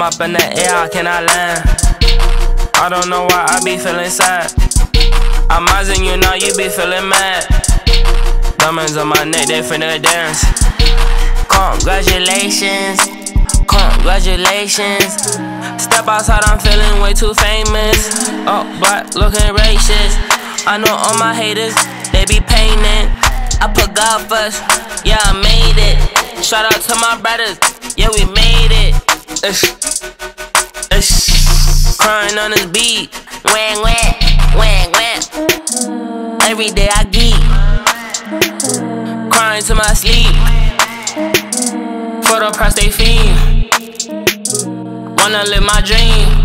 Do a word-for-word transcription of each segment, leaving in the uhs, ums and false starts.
I'm up in the air, how can I land? I don't know why I be feeling sad. I'm rising you now, you be feeling mad. Diamonds on my neck, they finna dance. Congratulations, congratulations. Step outside, I'm feeling way too famous. Oh, black looking racist. I know all my haters, they be painting. I put God first, yeah, I made it. Shout out to my brothers, yeah, we made it. Ish, ish. Crying on this beat. Wang, wang, wang, wang. Every day I geek. Crying to my sleep. For the price they feed. Wanna live my dream.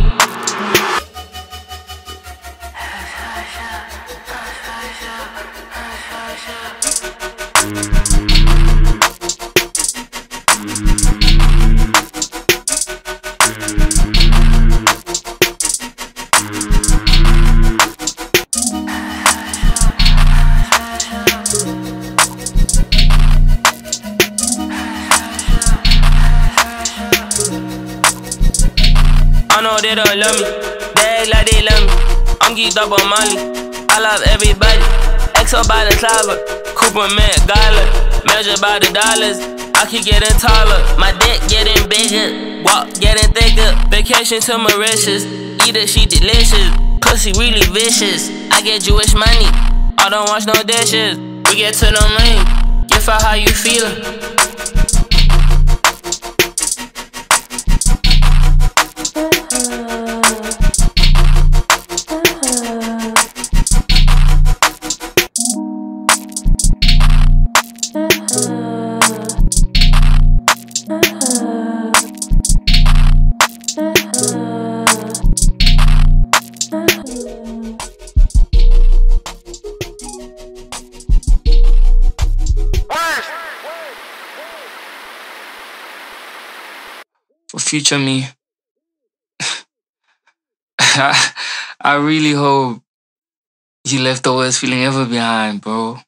I know they don't love me, they act like they love me. I'm geeked up on Molly, I love everybody. X O by the clover, Cooper Met Gala. Measured by the dollars, I keep getting taller. My dick getting bigger, walk getting thicker. Vacation to Mauritius, eat it, she delicious. Pussy really vicious, I get Jewish money, I don't wash no dishes. We get to the ring, get for how you feelin'. For future me, I, I really hope you left the worst feeling ever behind, bro.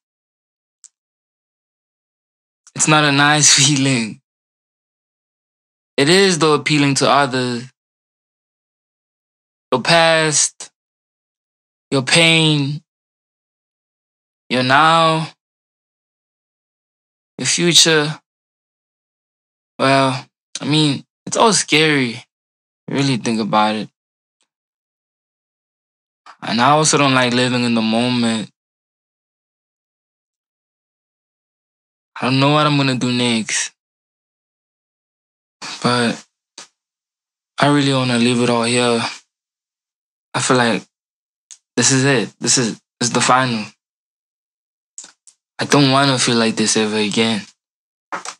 It's not a nice feeling. It is, though, appealing to others. Your past, your pain, your now, your future. Well, I mean, it's all scary. Really think about it. And I also don't like living in the moment. I don't know what I'm gonna do next. But I really wanna leave it all here. I feel like this is it. This is, this is the final. I don't wanna feel like this ever again.